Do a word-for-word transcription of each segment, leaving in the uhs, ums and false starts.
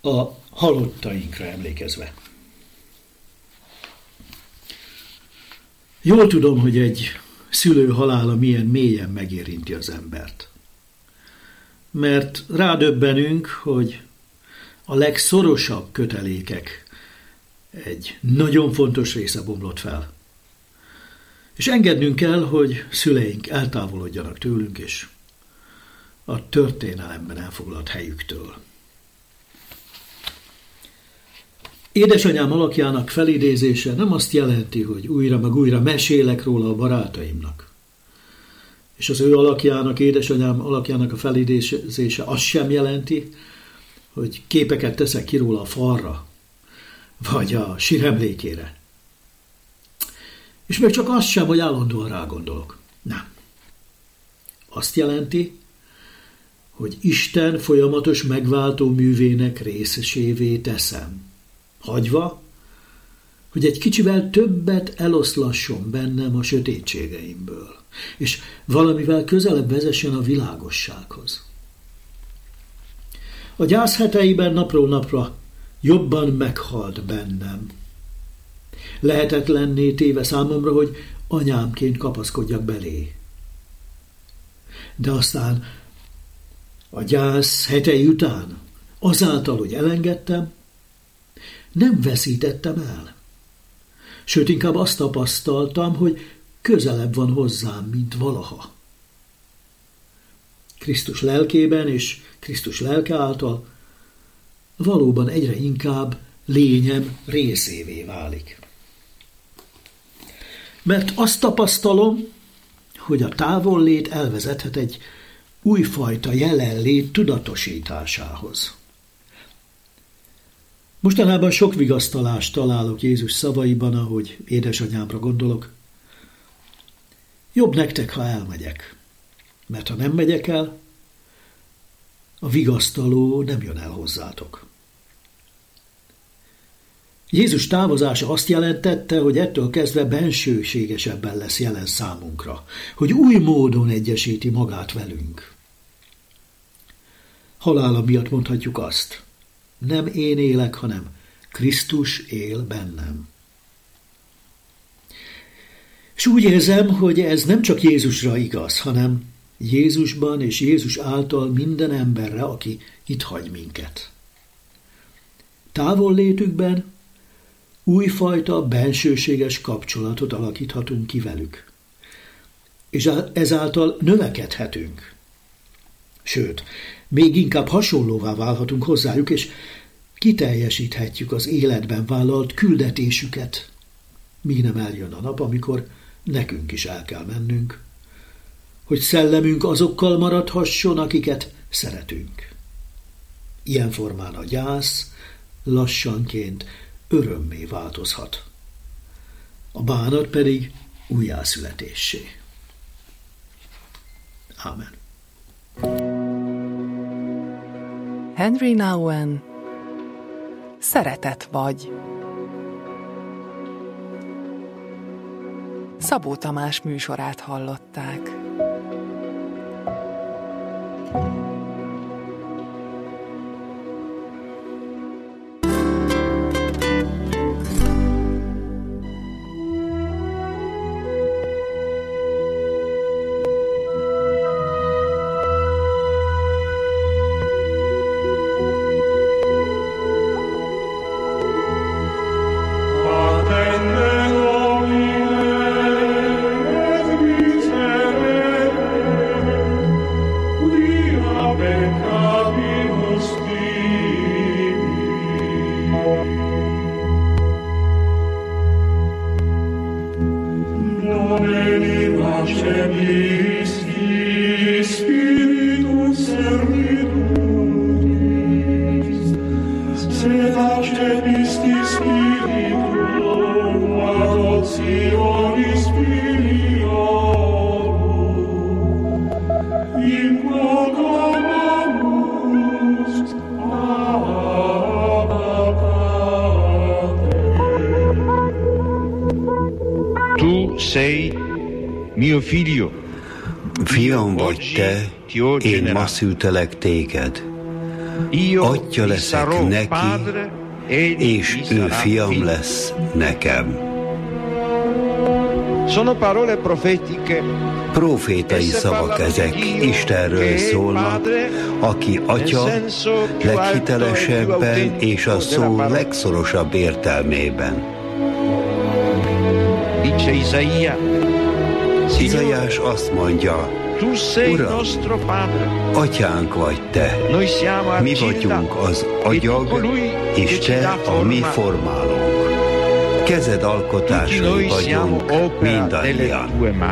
a halottainkra emlékezve. Jól tudom, hogy egy szülő halála milyen mélyen megérinti az embert. Mert rádöbbenünk, hogy a legszorosabb kötelékek egy nagyon fontos része bomlott fel. És engednünk kell, hogy szüleink eltávolodjanak tőlünk, és a történelemben elfoglalt helyüktől. Édesanyám alakjának felidézése nem azt jelenti, hogy újra meg újra mesélek róla a barátaimnak. És az ő alakjának, édesanyám alakjának a felidézése azt sem jelenti, hogy képeket teszek ki róla a falra, vagy a síremlékére. És még csak azt sem, hogy állandóan rágondolok. Nem. Azt jelenti, hogy Isten folyamatos megváltó művének részesévé teszem, hagyva, hogy egy kicsivel többet eloszlasson bennem a sötétségeimből, és valamivel közelebb vezessen a világossághoz. A gyász heteiben napról napra jobban meghalt bennem. Lehetetlenné téve számomra, hogy anyámként kapaszkodjak belé. De aztán a gyász hetei után, azáltal, hogy elengedtem, nem veszítettem el. Sőt, inkább azt tapasztaltam, hogy közelebb van hozzám, mint valaha. Krisztus lelkében és Krisztus lelke által valóban egyre inkább lényem részévé válik. Mert azt tapasztalom, hogy a távollét elvezethet egy újfajta jelenlét tudatosításához. Mostanában sok vigasztalást találok Jézus szavaiban, ahogy édesanyámra gondolok. Jobb nektek, ha elmegyek, mert ha nem megyek el, a vigasztaló nem jön el hozzátok. Jézus távozása azt jelentette, hogy ettől kezdve bensőségesebben lesz jelen számunkra, hogy új módon egyesíti magát velünk. Halála miatt mondhatjuk azt, nem én élek, hanem Krisztus él bennem. És úgy érzem, hogy ez nem csak Jézusra igaz, hanem Jézusban és Jézus által minden emberre, aki itt hagy minket. Távollétükben újfajta bensőséges kapcsolatot alakíthatunk ki velük, és ezáltal növekedhetünk. Sőt, még inkább hasonlóvá válhatunk hozzájuk, és kiteljesíthetjük az életben vállalt küldetésüket, míg nem eljön a nap, amikor nekünk is el kell mennünk, hogy szellemünk azokkal maradhasson, akiket szeretünk. Ilyen formán a gyász lassanként örömmé változhat, a bánat pedig újjászületéssé. Ámen. Henry Nouwen, Szeretet vagy. Szabó Tamás műsorát hallották. Fiam vagy te, én ma szültelek téged. Atya leszek neki, és ő fiam lesz nekem. Profétai szavak ezek, Istenről szólnak, aki Atya leghitelesebben és a szó legszorosabb értelmében. Izaiás azt mondja, Uram, Atyánk vagy Te, mi vagyunk az agyag, és Te a mi formálónk. Kezed alkotásai vagyunk mindannyian.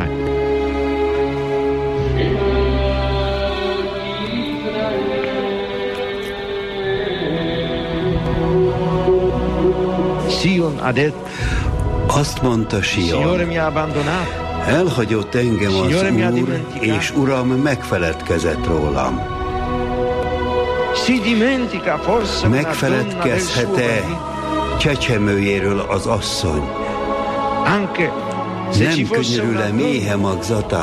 Azt mondta Sion, elhagyott engem az Úr, és Uram megfeledkezett rólam. Megfeledkezhet-e csecsemőjéről az asszony? Nem könyörül-e méhe magzatán?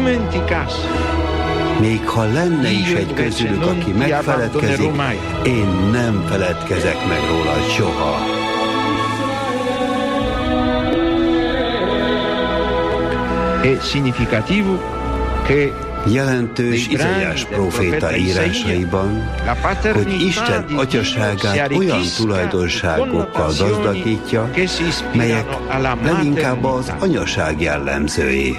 Még ha lenne is egy közülük, aki megfeledkezik, én nem feledkezek meg róla soha. Jelentős Izaiás próféta írásaiban, hogy Isten atyaságát olyan tulajdonságokkal gazdagítja, melyek leginkább az anyaság jellemzői.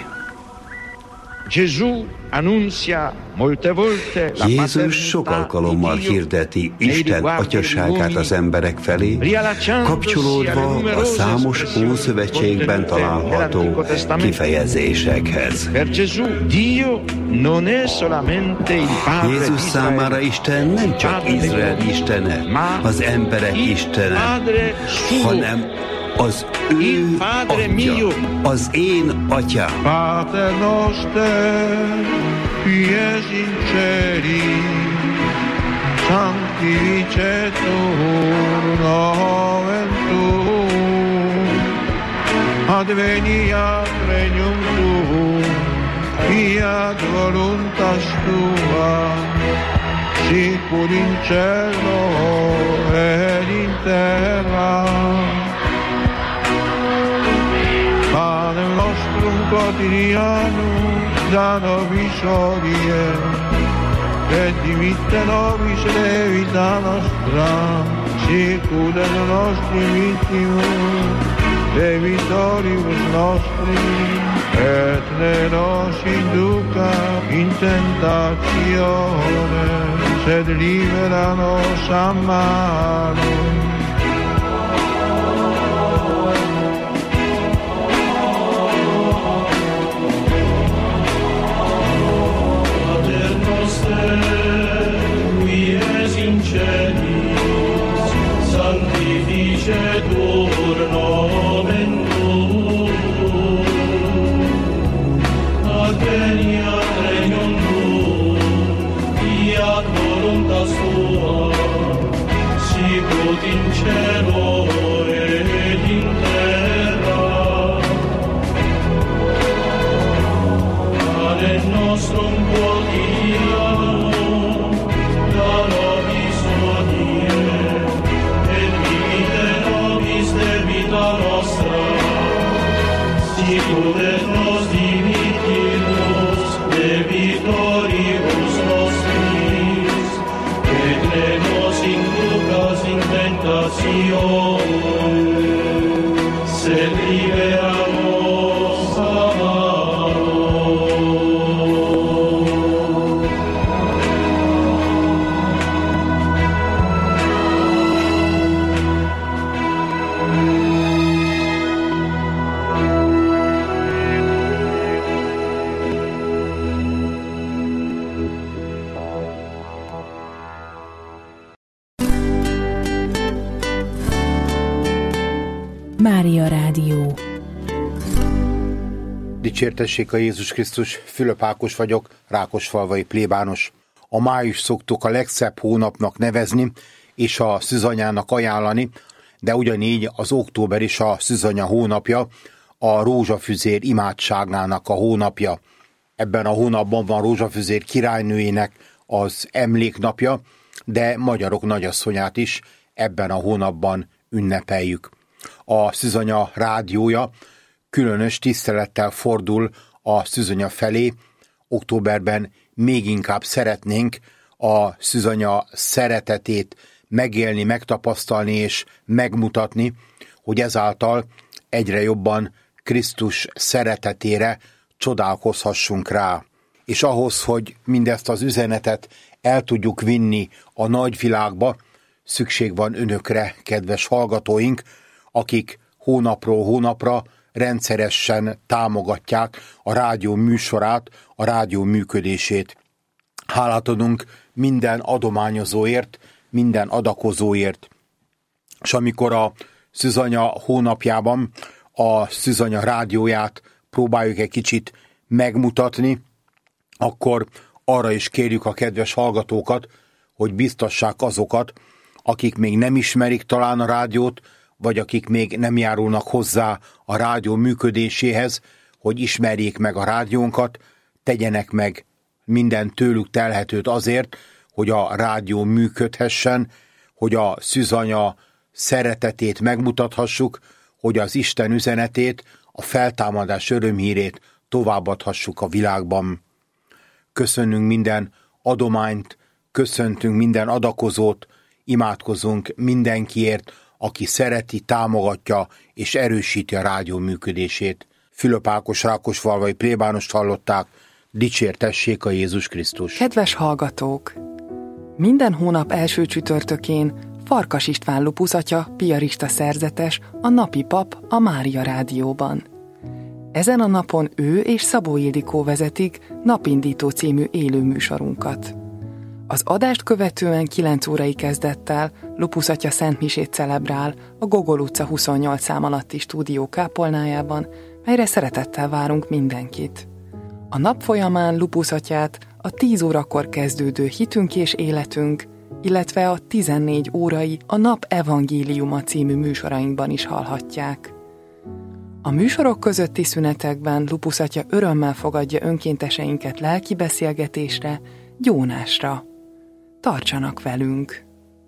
Jézus sok alkalommal hirdeti Isten atyaságát az emberek felé, kapcsolódva a számos Ószövetségben található kifejezésekhez. Jézus számára Isten nem csak Izrael istene, az emberek istene, hanem az ő Atya, az én Atyám. Pater noster, qui es in celi, sanctificetur nomen tuum, adveniat regnum tuum, fiat voluntas tua, sicur in cielo et in terra. Panem nostrum quotidianum da nobis hodie, et dimitte nobis debita nostra, sicur et nostri vittimus debitoribus nostri, et ne nos induca in tentatione, sed libera nos a malo. Sanctificetur nomen tuum, adveniat regnum tuum, fiat voluntas tua, sicut in cielo et in terra. Panem nostrum quotidianum da nobis hodie, debita nostra, sicur et nos dimittimus debitoribus nostris, et ne nos inducas in tentatione, sed libera nos a malo. Mária Rádió. Dicsértessék a Jézus Krisztus, Fülöp Ákos vagyok, rákosfalvai plébános. A május szoktuk a legszebb hónapnak nevezni, és a szűzanyának ajánlani, de ugyanígy az október is a szűzanya hónapja, a rózsafüzér imádságának a hónapja. Ebben a hónapban van Rózsafüzér királynőjének az emléknapja, de magyarok nagyasszonyát is ebben a hónapban ünnepeljük. A Szűzanya rádiója különös tisztelettel fordul a Szűzanya felé. Októberben még inkább szeretnénk a Szűzanya szeretetét megélni, megtapasztalni és megmutatni, hogy ezáltal egyre jobban Krisztus szeretetére csodálkozhassunk rá. És ahhoz, hogy mindezt az üzenetet el tudjuk vinni a nagyvilágba, szükség van önökre, kedves hallgatóink, akik hónapról hónapra rendszeresen támogatják a rádió műsorát, a rádió működését. Hálát adunk minden adományozóért, minden adakozóért. És amikor a Szűzanya hónapjában a Szűzanya rádióját próbáljuk egy kicsit megmutatni, akkor arra is kérjük a kedves hallgatókat, hogy biztassák azokat, akik még nem ismerik talán a rádiót, vagy akik még nem járulnak hozzá a rádió működéséhez, hogy ismerjék meg a rádiónkat, tegyenek meg minden tőlük telhetőt azért, hogy a rádió működhessen, hogy a Szűzanya szeretetét megmutathassuk, hogy az Isten üzenetét, a feltámadás örömhírét továbbadhassuk a világban. Köszönünk minden adományt, köszöntünk minden adakozót, imádkozunk mindenkiért, aki szereti, támogatja és erősíti a rádió működését. Fülöp Ákos rákosfalvai plébánost hallották, dicsértessék a Jézus Krisztus. Kedves hallgatók! Minden hónap első csütörtökén Farkas István Lupusz atya, piarista szerzetes, a napi pap a Mária rádióban. Ezen a napon ő és Szabó Ildikó vezetik Napindító című élő műsorunkat. Az adást követően kilenc órai kezdettel Lupusz atya szentmisét celebrál a Gogol utca huszonnyolc szám alatti stúdió kápolnájában, melyre szeretettel várunk mindenkit. A nap folyamán Lupusz atyát a tíz órakor kezdődő Hitünk és életünk, illetve a tizennégy órai a Nap evangéliuma című műsorainkban is hallhatják. A műsorok közötti szünetekben Lupusz atya örömmel fogadja önkénteseinket lelki beszélgetésre, gyónásra. Tartsanak velünk!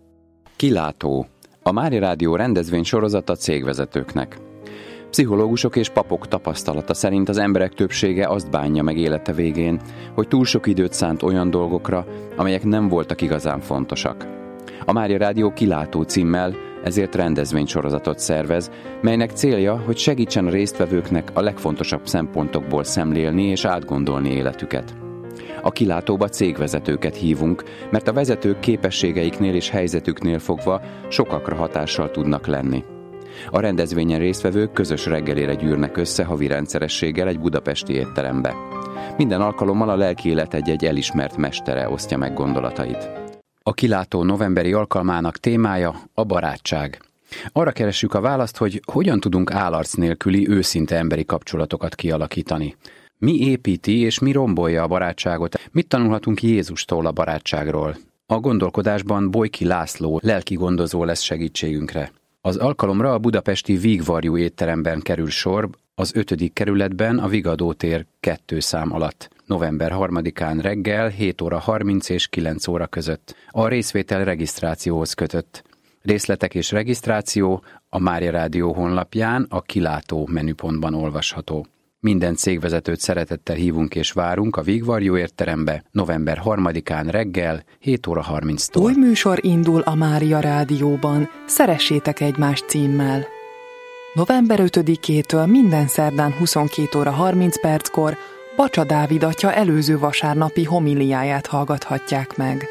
Kilátó. A Mária Rádió rendezvény sorozata cégvezetőknek. Pszichológusok és papok tapasztalata szerint az emberek többsége azt bánja meg élete végén, hogy túl sok időt szánt olyan dolgokra, amelyek nem voltak igazán fontosak. A Mária Rádió Kilátó címmel ezért rendezvénysorozatot szervez, melynek célja, hogy segítsen a résztvevőknek a legfontosabb szempontokból szemlélni és átgondolni életüket. A Kilátóba cégvezetőket hívunk, mert a vezetők képességeiknél és helyzetüknél fogva sokakra hatással tudnak lenni. A rendezvényen résztvevők közös reggelére gyűrnek össze havi rendszerességgel egy budapesti étterembe. Minden alkalommal a lelki élet egy-egy elismert mestere osztja meg gondolatait. A Kilátó novemberi alkalmának témája a barátság. Arra keressük a választ, hogy hogyan tudunk állarc nélküli őszinte emberi kapcsolatokat kialakítani. Mi építi és mi rombolja a barátságot? Mit tanulhatunk Jézustól a barátságról? A gondolkodásban Bojki László lelki gondozó lesz segítségünkre. Az alkalomra a budapesti Vígvarjú étteremben kerül sor, az ötödik kerületben a Vigadó tér kettő szám alatt, november harmadikán reggel hét óra harminc és kilenc óra között. A részvétel regisztrációhoz kötött. Részletek és regisztráció a Mária Rádió honlapján a Kilátó menüpontban olvasható. Minden cégvezetőt szeretettel hívunk és várunk a Vígvarjú étterembe november harmadikán reggel hét óra harminctól. Új műsor indul a Mária Rádióban, Szeressétek egymást címmel. november ötödikétől minden szerdán huszonkét óra harminc perckor Bacsa Dávid atya előző vasárnapi homiliáját hallgathatják meg.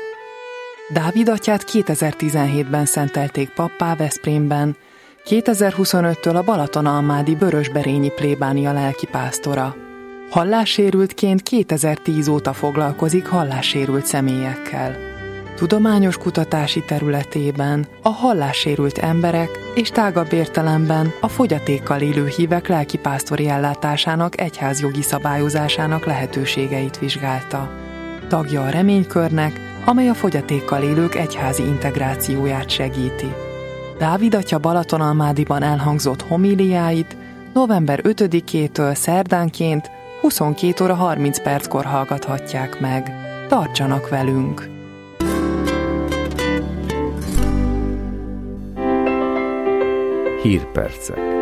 Dávid atyát kétezer-tizenhétben szentelték pappá Veszprémben, kétezer-huszonöttől a Balatonalmádi Vörösberényi plébánia lelkipásztora. Hallássérültként kétezer-tíz óta foglalkozik hallássérült személyekkel. Tudományos kutatási területében a hallássérült emberek és tágabb értelemben a fogyatékkal élő hívek lelkipásztori ellátásának egyházjogi szabályozásának lehetőségeit vizsgálta. Tagja a Reménykörnek, amely a fogyatékkal élők egyházi integrációját segíti. Dávid atya Balatonalmádiban elhangzott homíliáit november ötödikétől szerdánként huszonkét óra harminc perckor hallgathatják meg. Tartsanak velünk! Hírpercek.